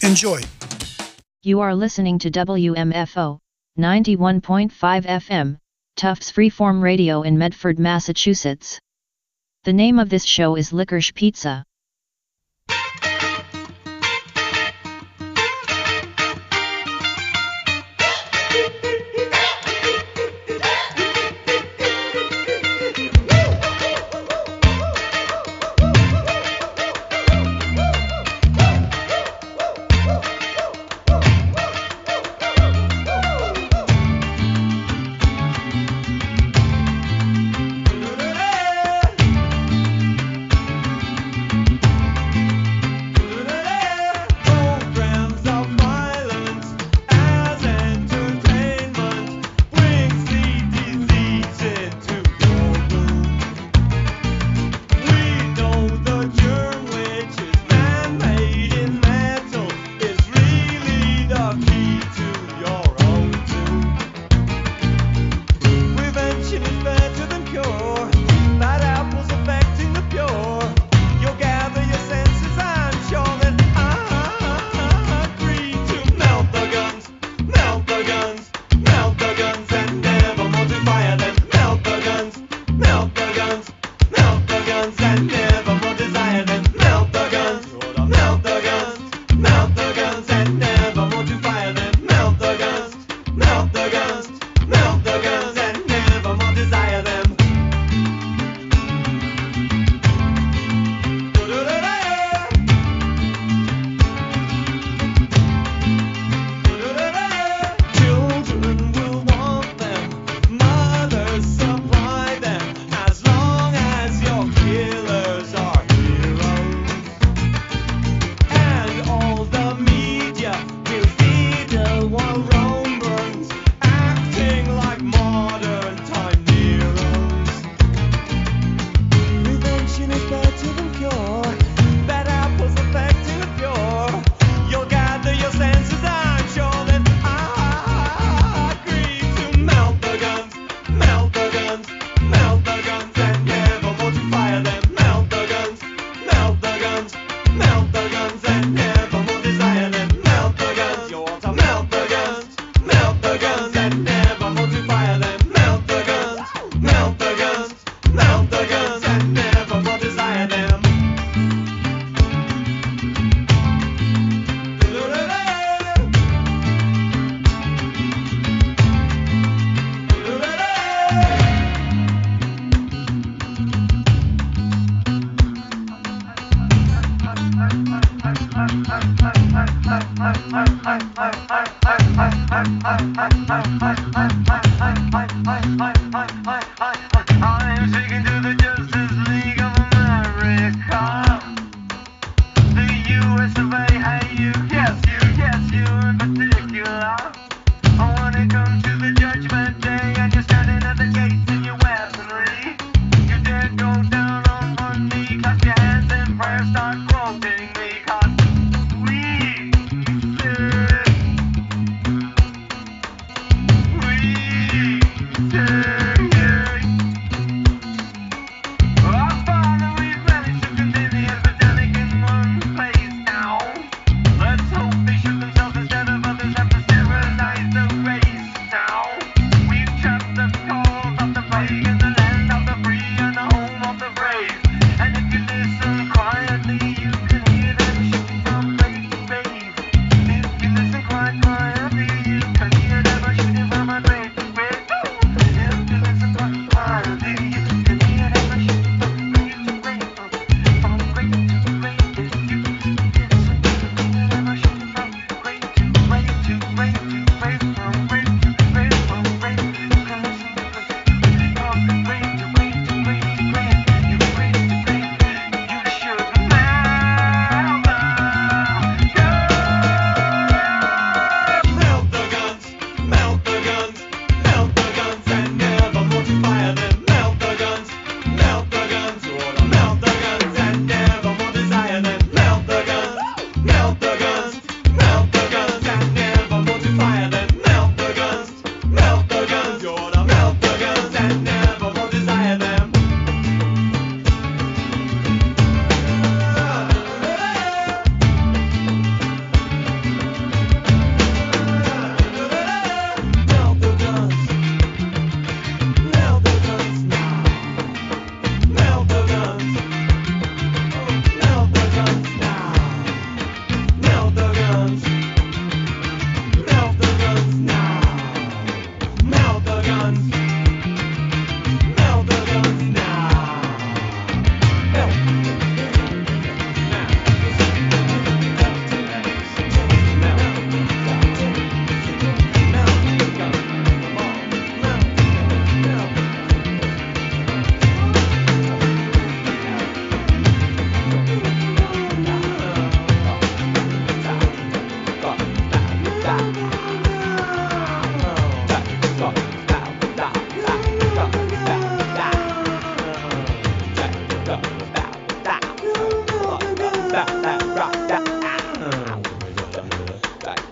Enjoy. You are listening to WMFO 91.5 FM, Tufts Freeform Radio in Medford, Massachusetts. The name of this show is Licorice Pizza. I'm speaking to the Justice League of America. The US of A, hey you, yes you in particular. I wanna come to the judgment day and you're standing at the gates in your weaponry. You dare go down on one knee, clap your hands in prayer, start quoting me, 'cause we live.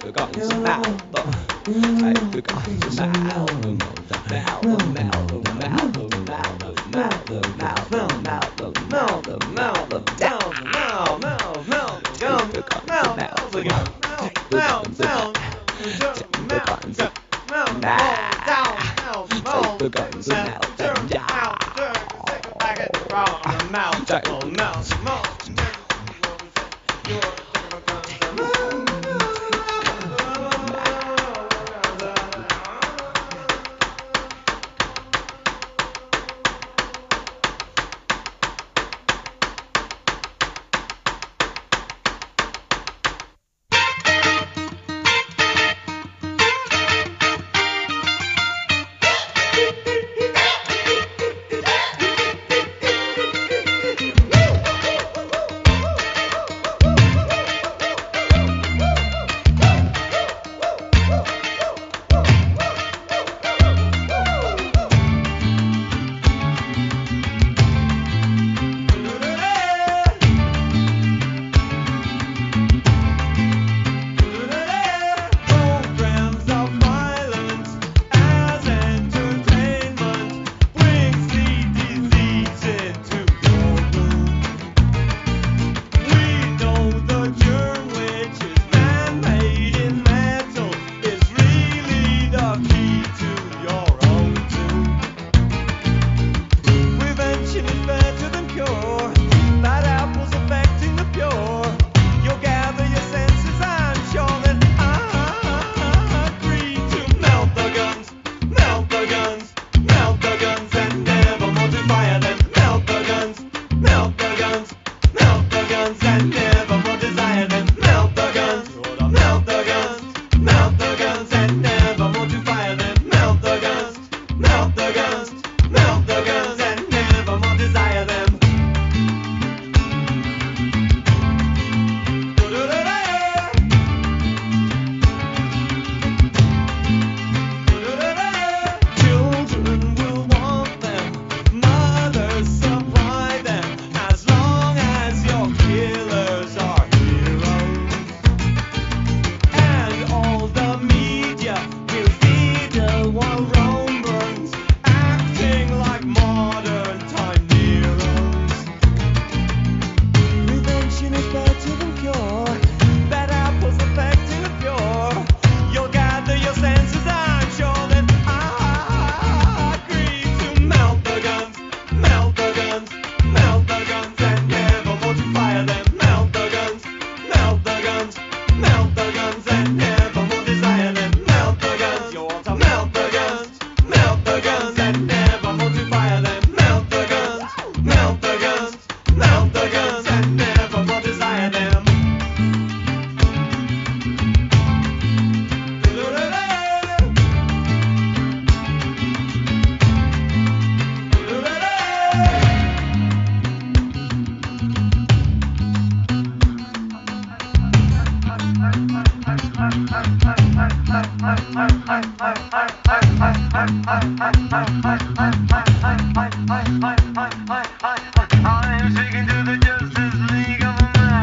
I'm speaking to the Justice League of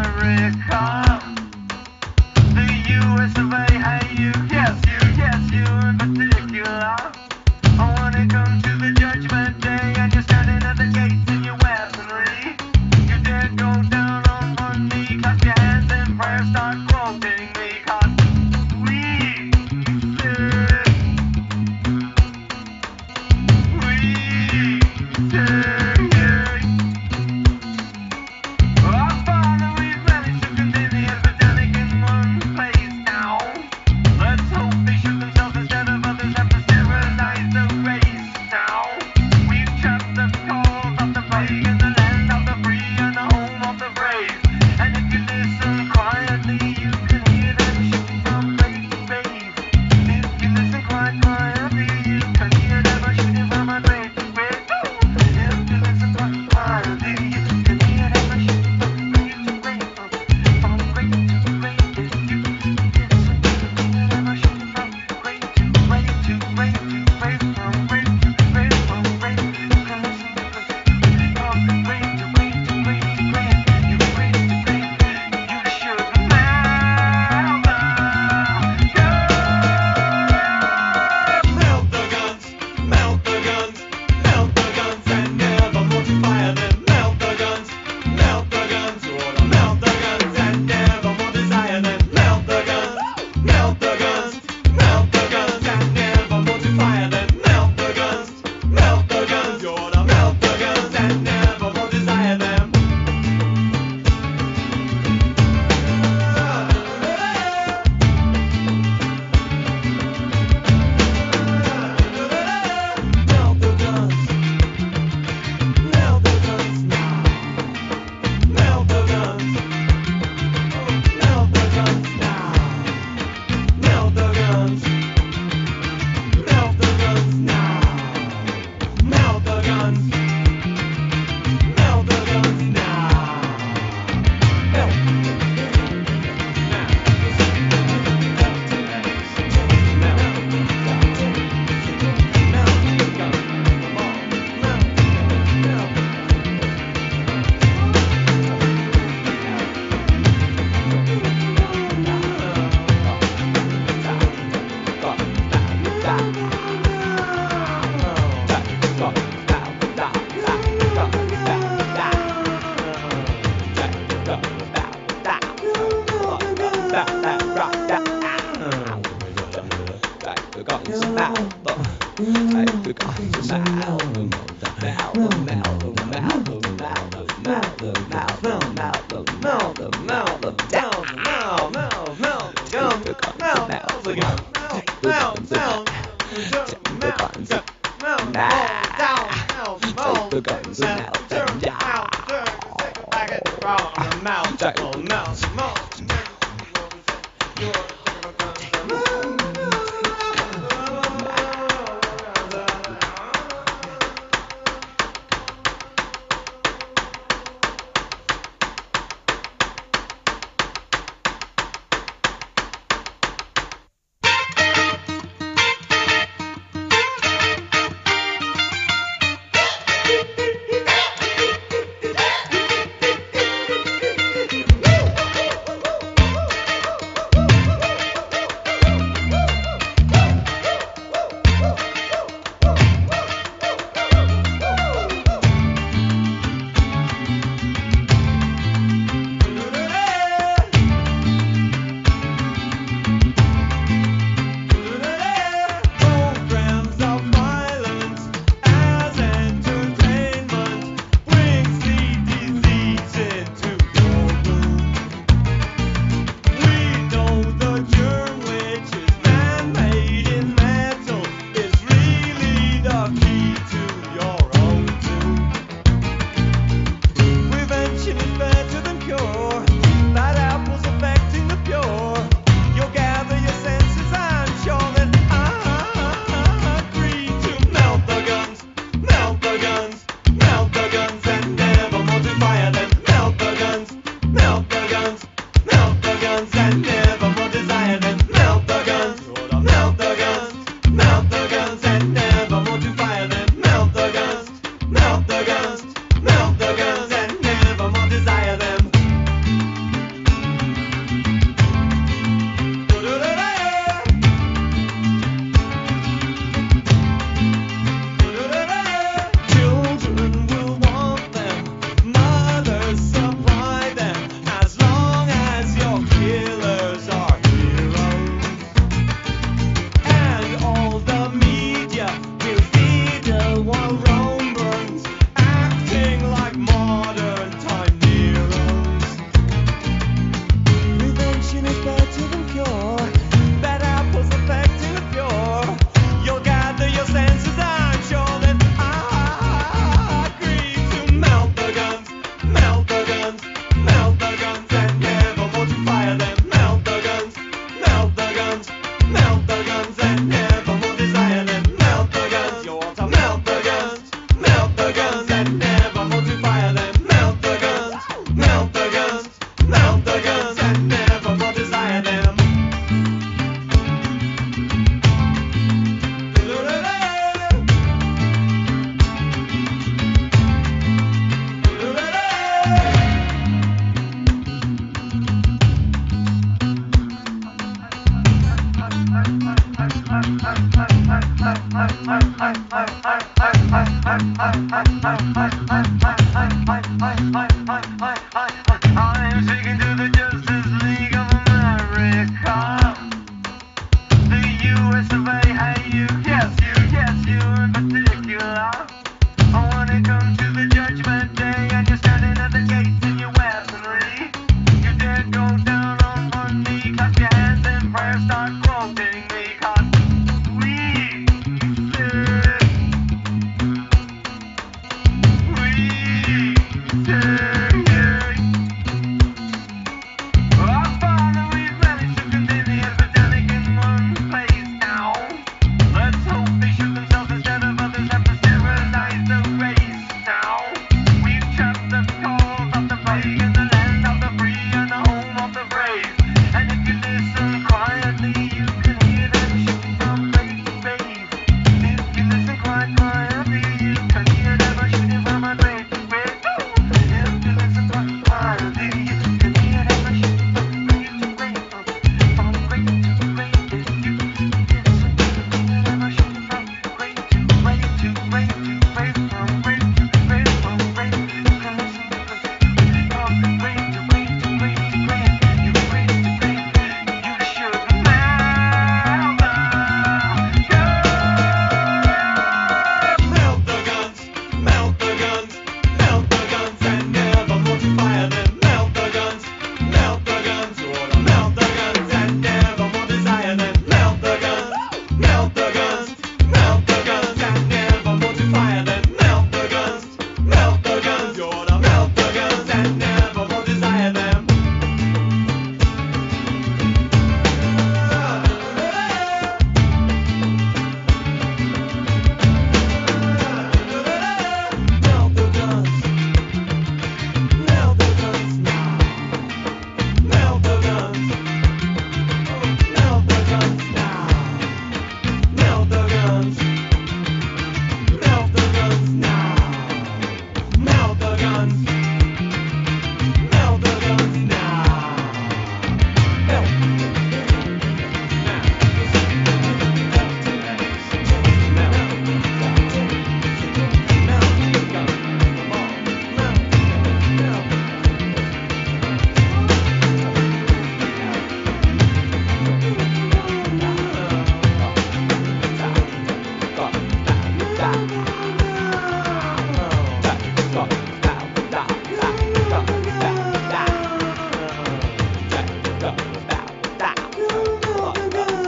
America. The US of A, hey you, yes you in particular. I wanna come to the judgment day and you're standing at the gates in your weaponry. You dare go down on one knee, clap your hands in prayer, start quoting me, 'cause we did. Our father, we've managed to contain the epidemic in one place now. I'm speaking to the Justice League of America. The US of A, hey you, yes you in particular. I wanna come to the judgment day and you're standing at the gates in your weaponry. You dare go down on one knee, clap your hands in prayer, start quoting me, 'cause we did. Our Father, we've managed to contain the epidemic in one place now. Let's hope they shoot themselves instead of others have to sterilize the race now. We've trapped the cause of the plague in the land of the free and the home of the brave. And if you listen quietly,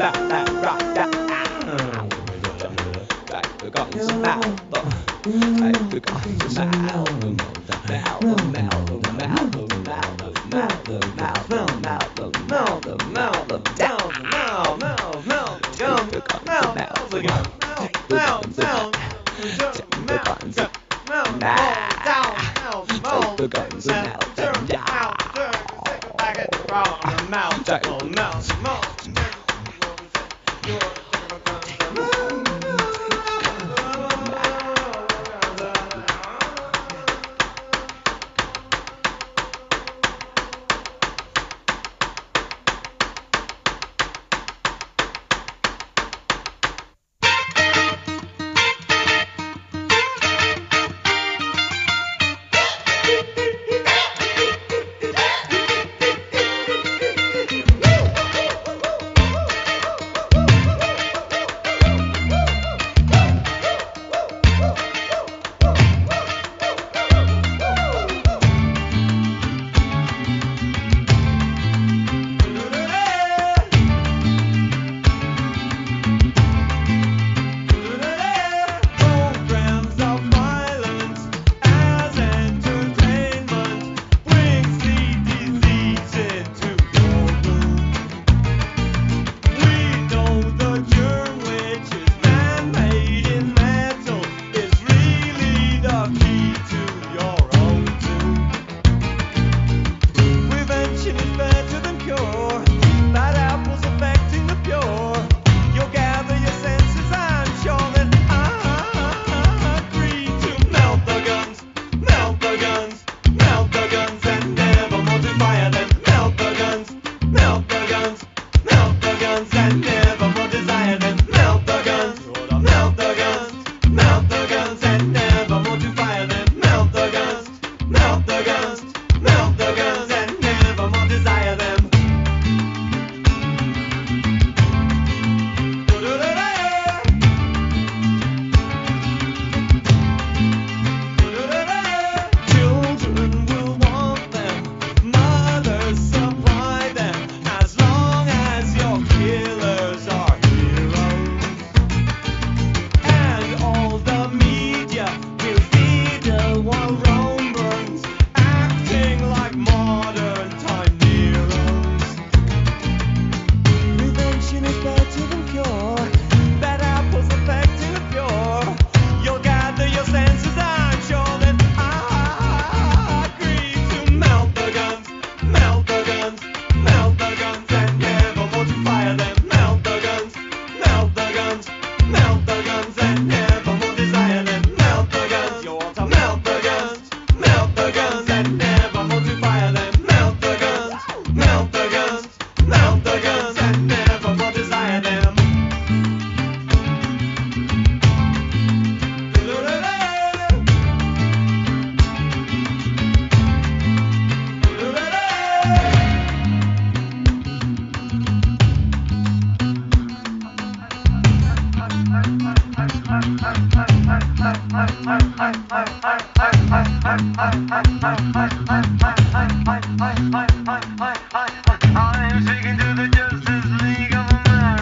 I'm speaking to the Justice League of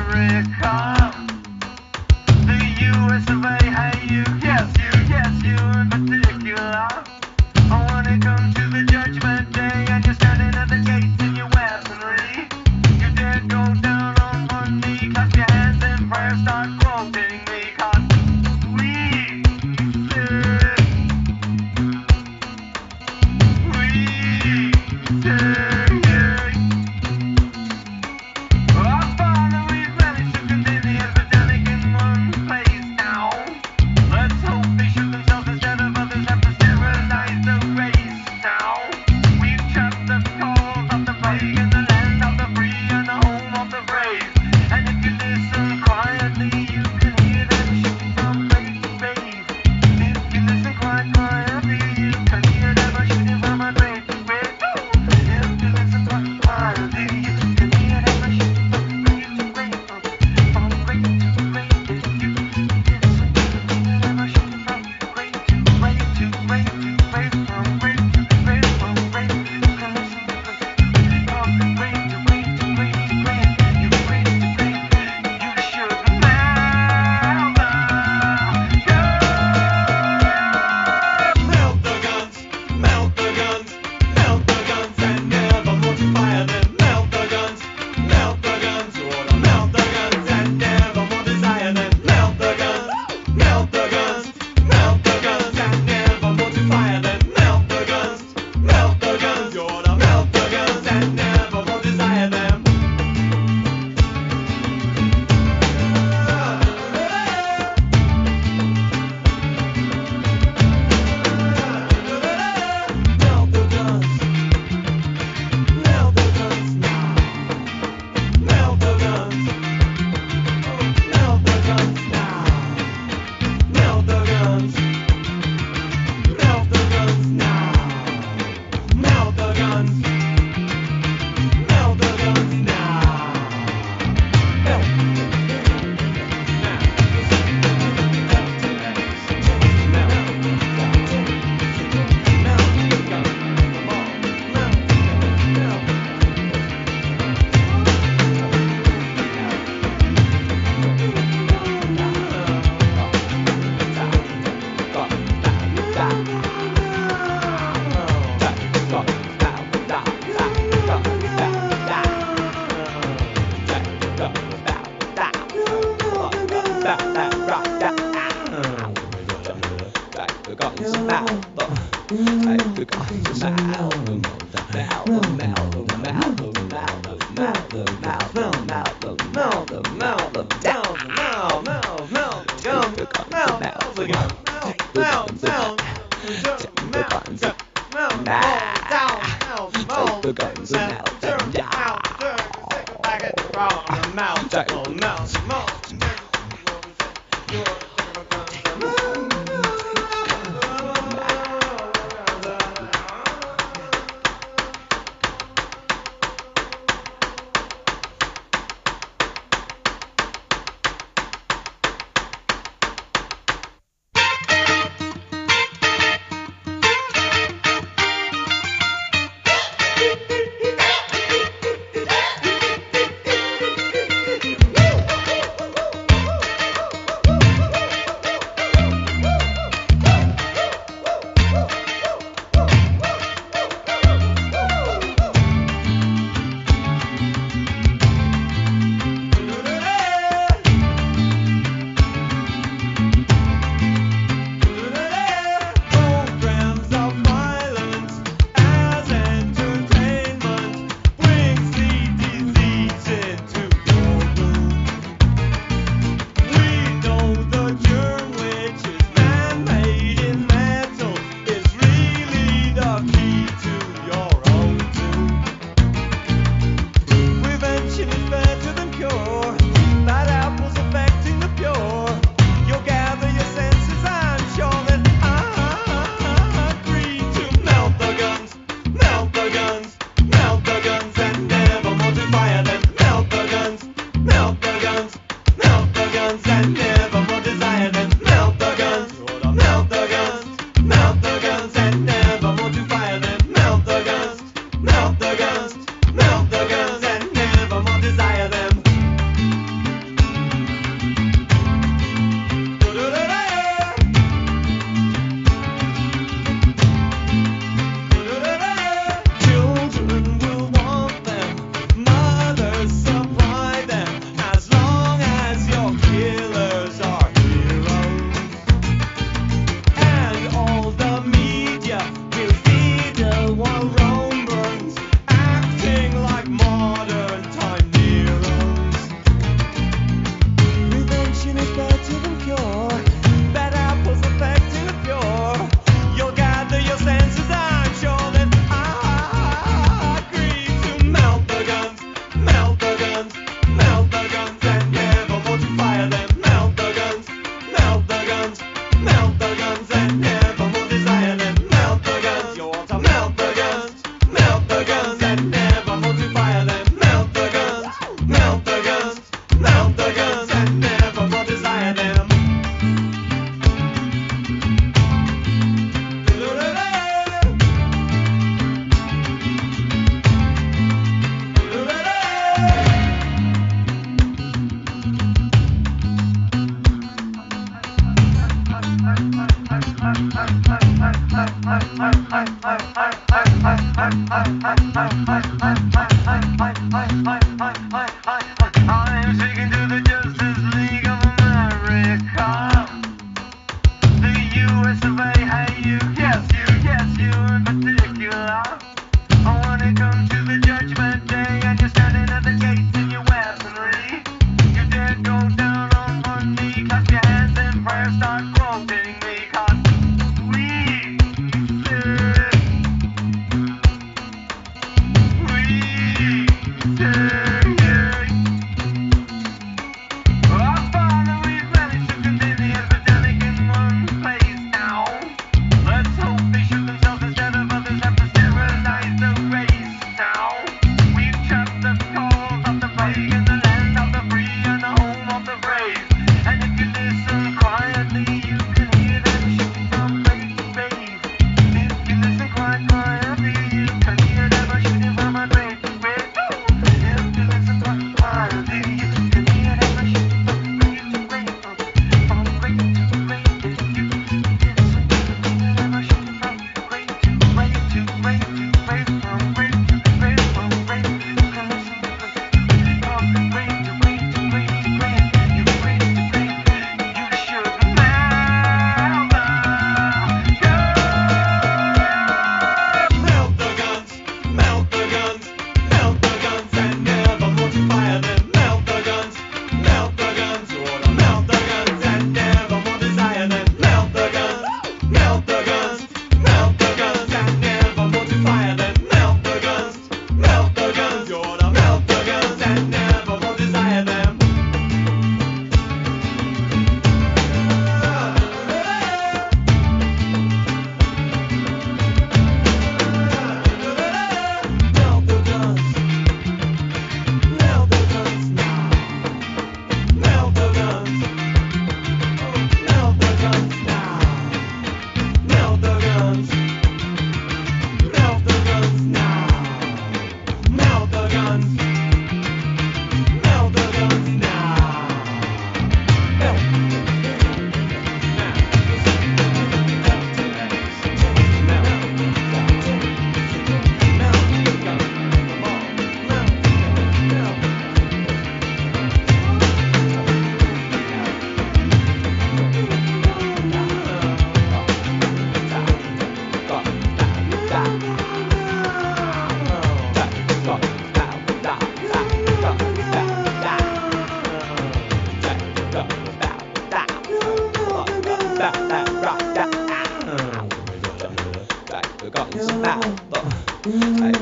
America. The US of A, hey you, yes you in particular. When it comes to the judgment day and you're standing at the gates in your weaponry, you dare go down on one knee, clap your hands in prayer, start quoting me, 'cause we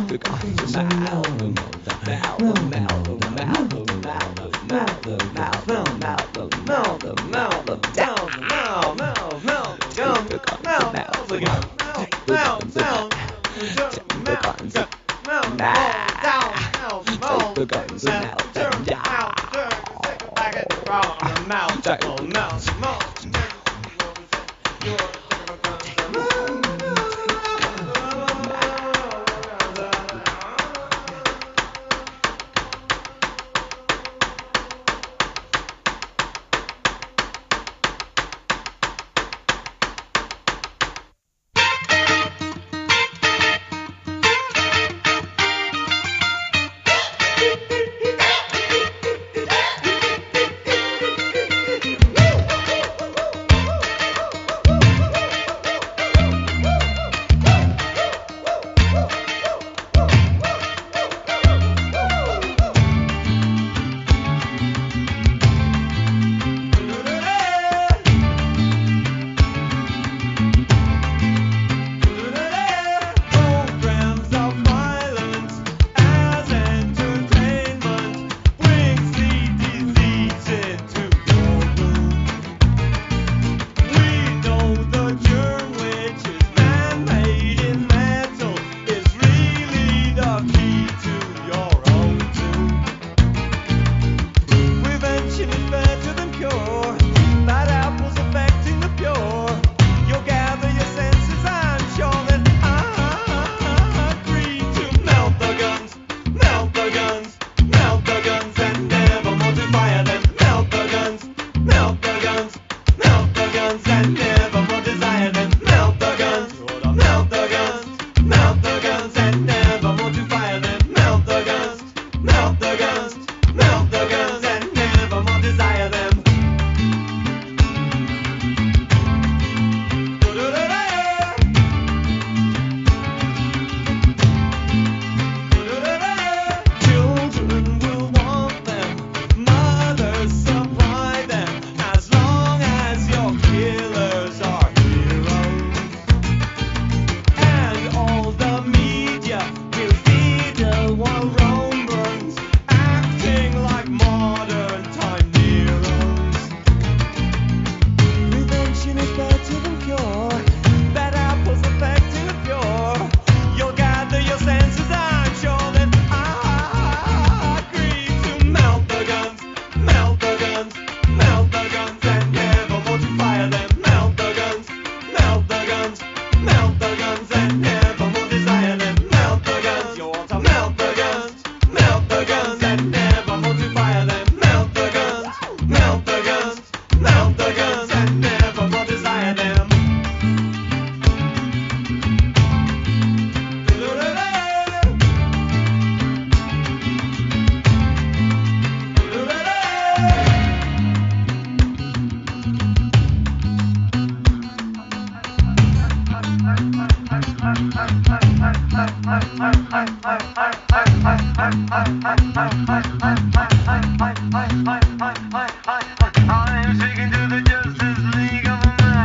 I'm speaking to the Justice League of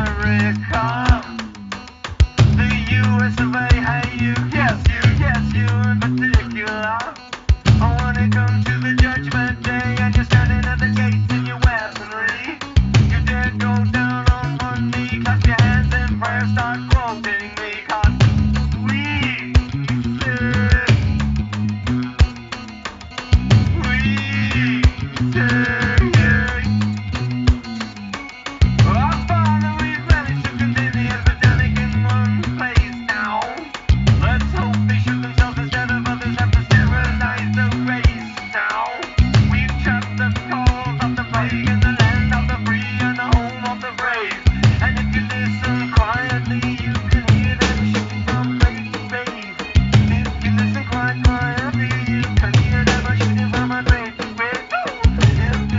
America. The US of A, hey you, yes you in particular. I wanna come to the judgment day and you're standing at the gates in your weaponry. You dare go down on one knee, clap your hands in prayer, start quoting me, 'cause we did. Our Father, we've managed to contain the epidemic in one place now. Let's hope they shoot themselves instead of others have to sterilize the race now. We've trapped the cause of the plague in the land of the free and the home of the brave. And if you listen quietly, you can hear them shifting from place to place. If you listen quietly, you can hear them shooting from a place to place. If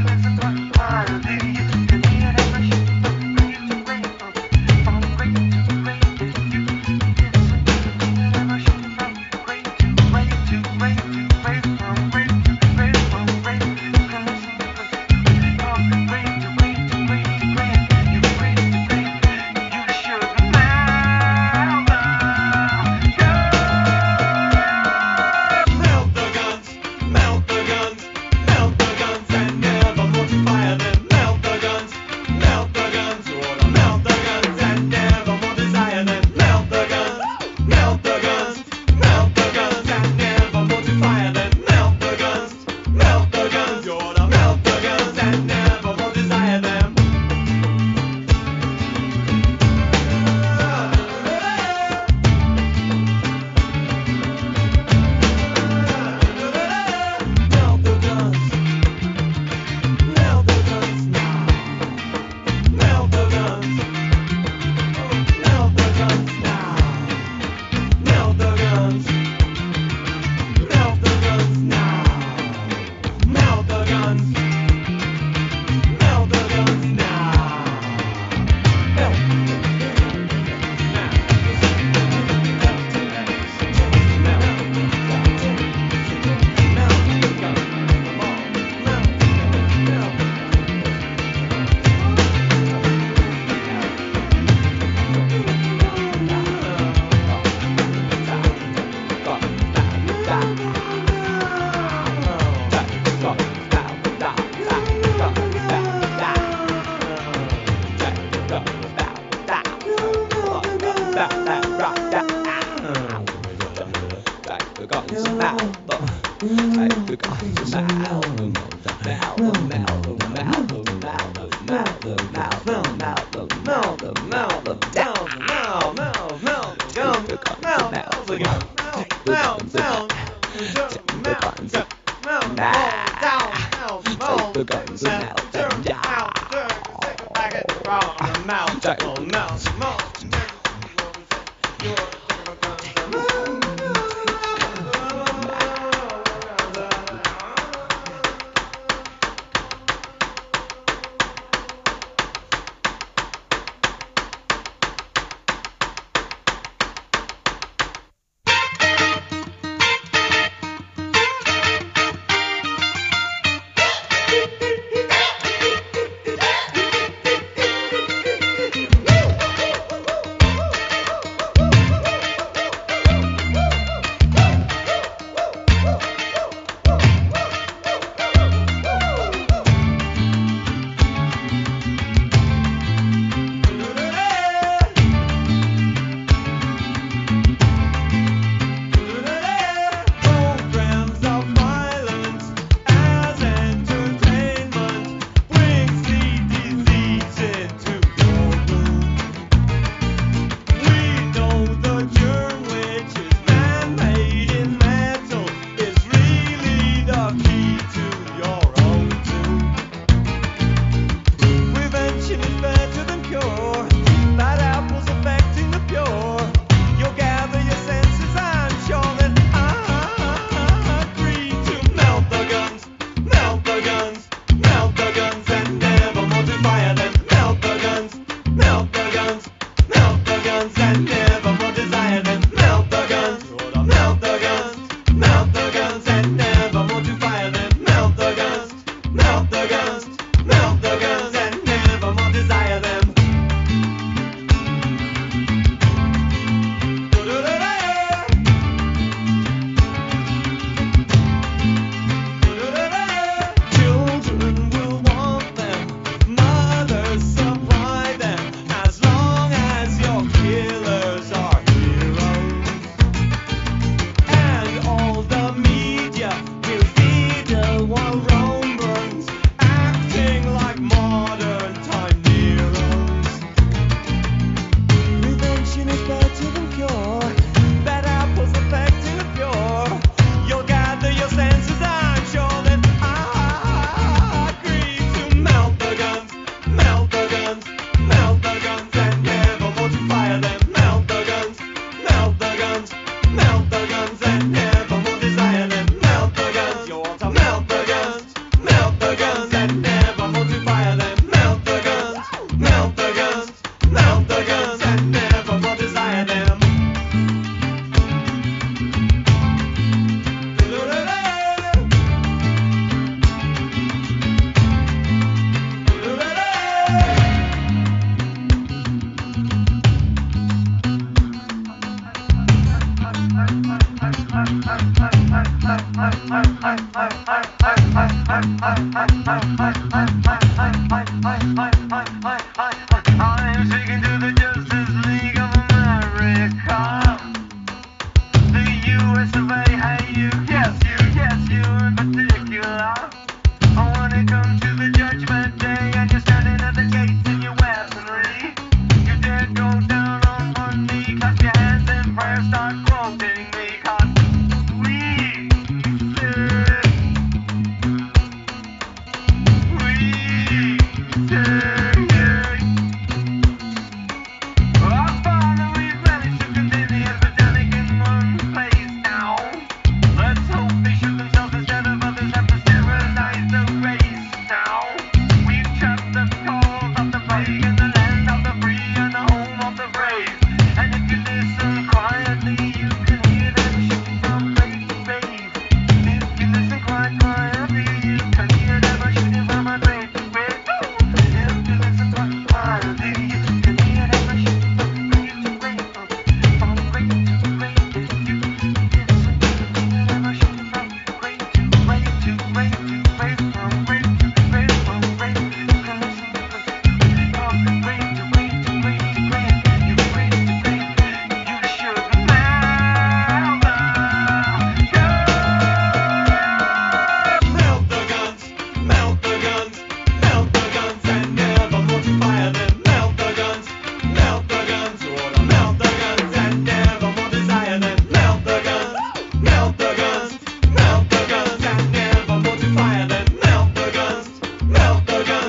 I'm speaking to the Justice League of America. The US of A, hey you, yes you in particular. I wanna come to the judgment day and you're standing at the gates in your weaponry. You dare go down on one knee, clap your hands in prayer, start quoting me, 'cause we did. We did.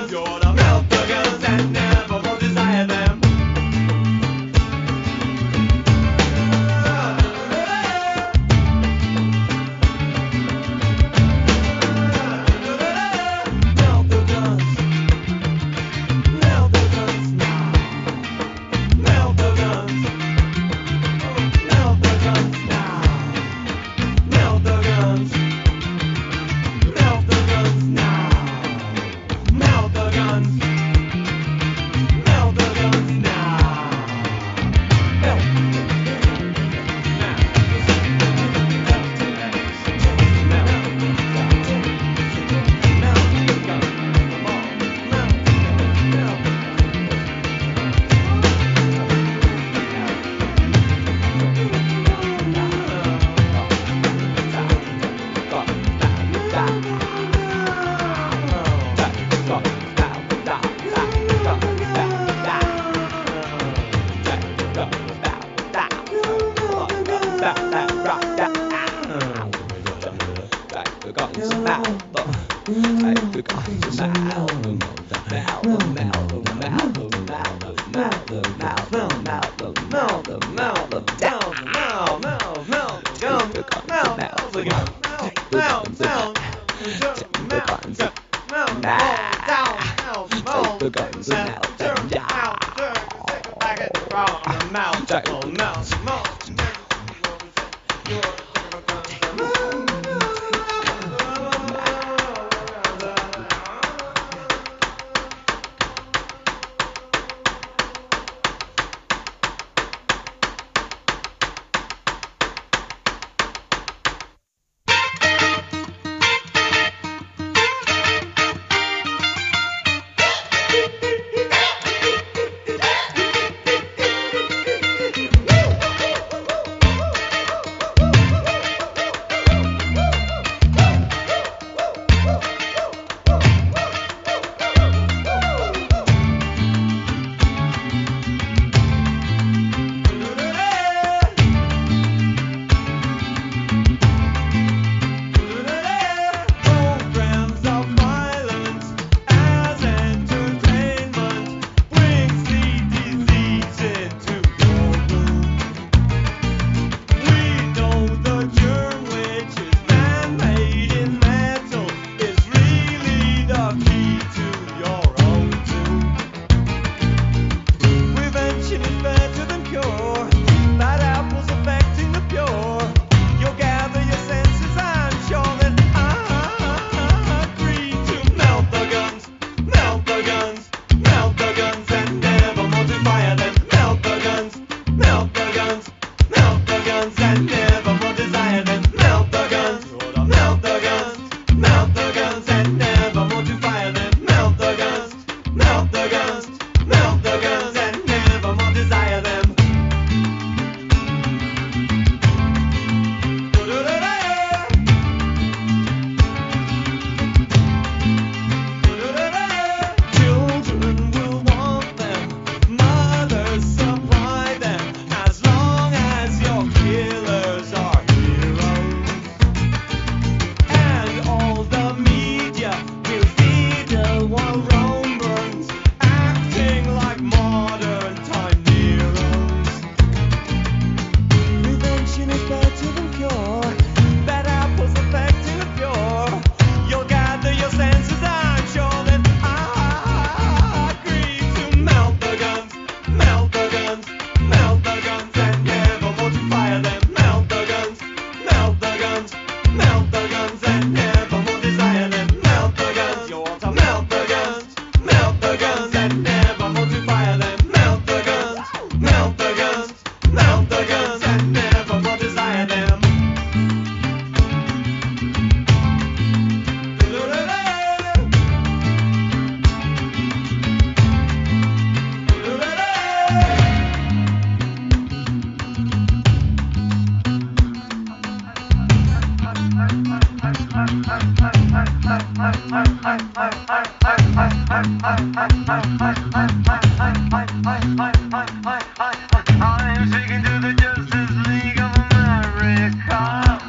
I'm speaking to the Justice League of America.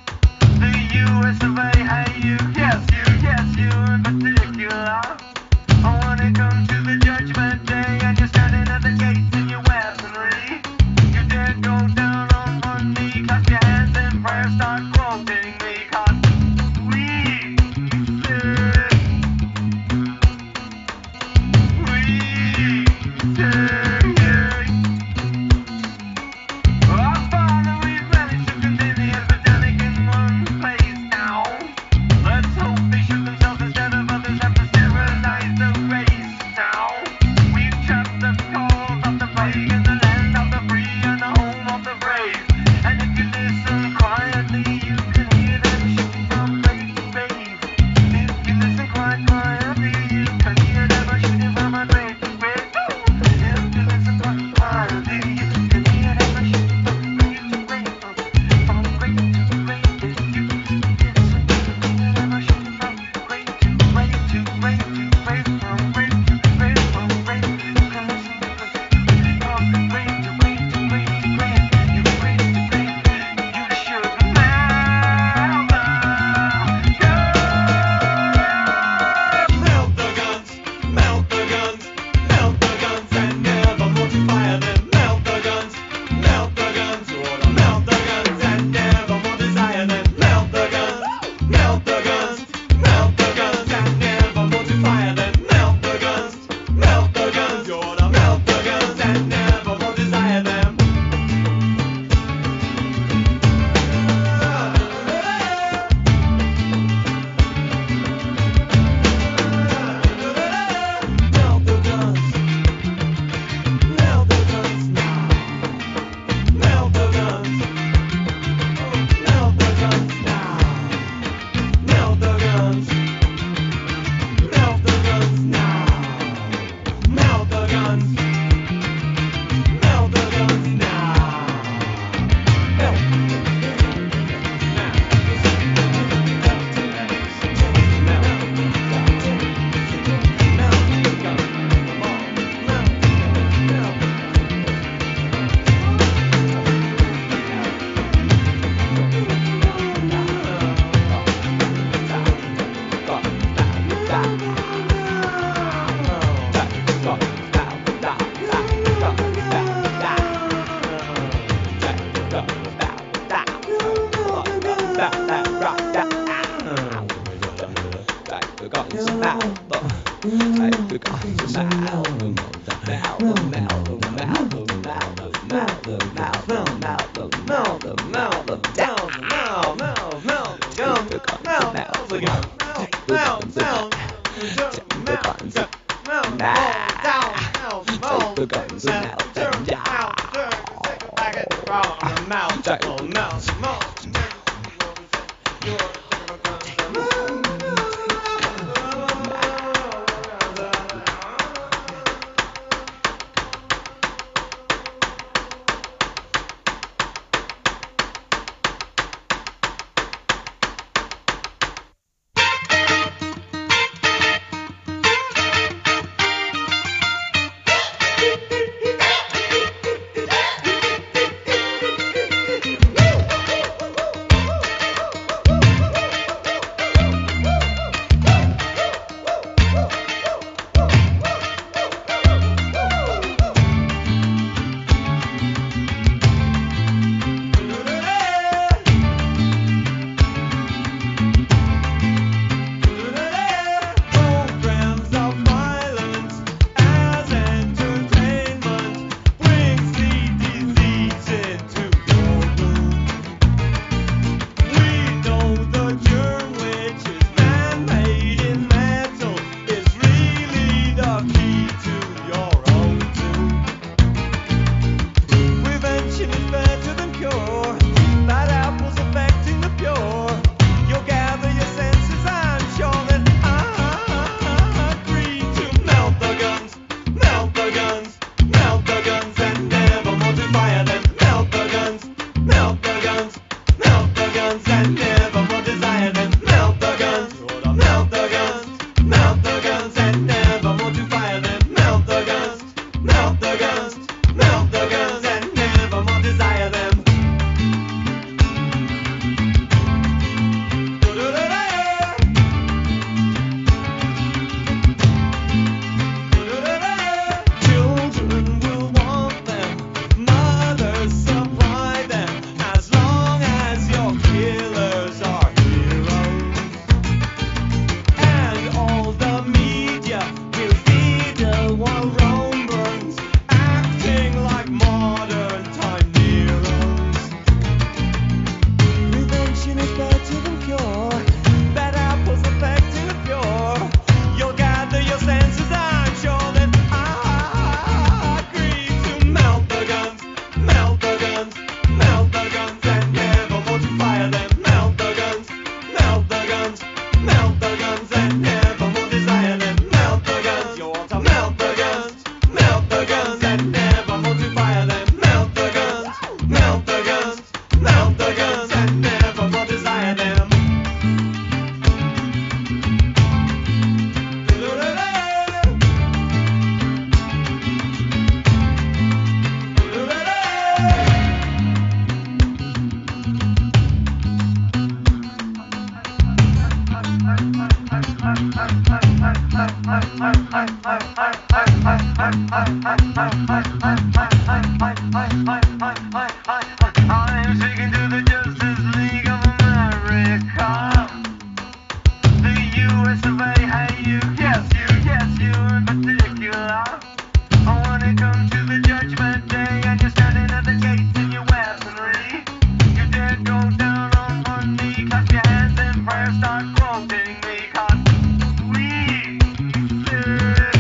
The US of A, hey you, yes you in particular. I'm speaking to the Justice League of America. The US of A, hey you, yes you in particular. When it comes to the judgment day and you're standing at the gates in your weaponry, you dare go down on one knee, clap your hands in prayer, start quoting me, 'cause we did.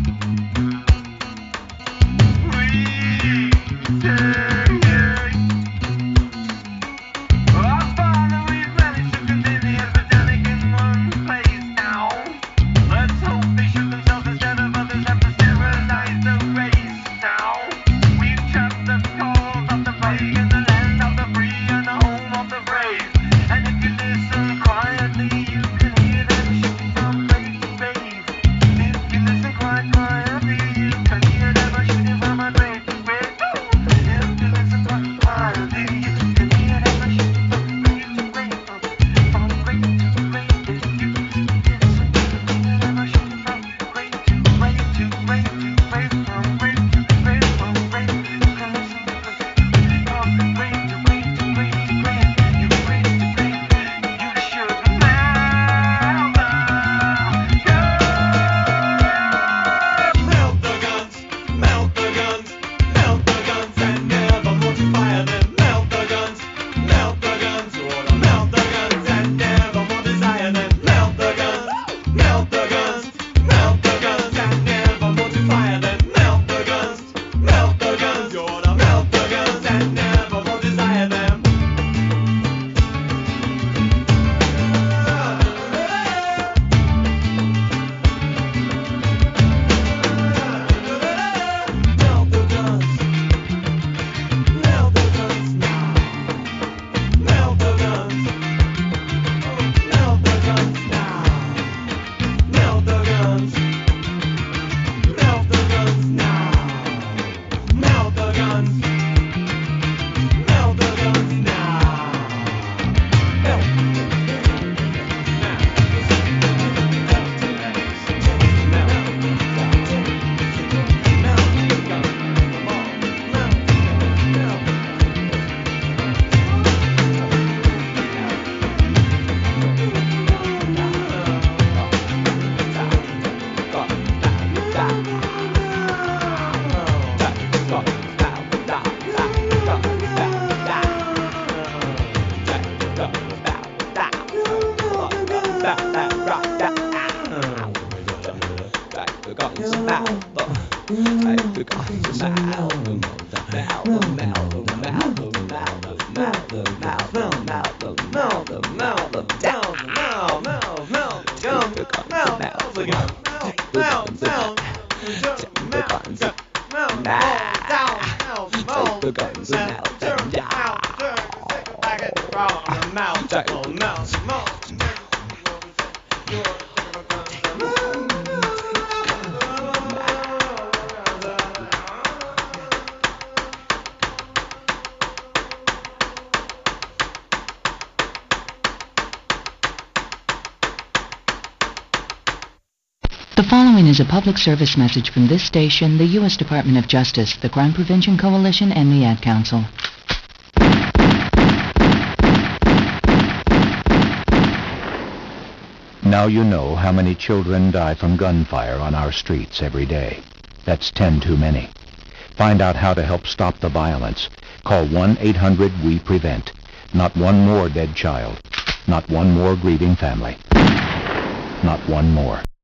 Our Father, we've managed to contain the epidemic in one place now. Let's hope they shoot themselves instead of others have to sterilize the race now. We've trapped the cause of the plague in the land of the free and the home of the brave. And if you listen quietly, you can hear them shooting from grave to grave. If you listen quietly, you can hear them shooting from a grave to grave. If you listen quietly, you can hear them shooting from grave to grave. From grave to grave. If you listen, you can hear them shooting from grave to grave to grave to grave. From grave to grave, from grave. You can listen to the from grave to grave to grave to grave. You grave to grave. You should never go. Melt the guns, melt the guns, melt the guns, and never more to fire them. Melt the guns, melt the guns, you ought to melt the guns, and never more desire them. Melt the guns, melt the guns, melt the guns, and never more to fire them. Melt the guns, you ought to melt the guns, and never more desire them. Melt the guns, melt the guns now. Melt the guns, melt the guns now. Melt the guns, melt the guns now. Melt the guns, melt the guns now. The following is a public service message from this station, the U.S. Department of Justice, the Crime Prevention Coalition, and the Ad Council. Now you know how many children die from gunfire on our streets every day. That's 10 too many. Find out how to help stop the violence. Call 1-800-WE-PREVENT. Not one more dead child. Not one more grieving family. Not one more.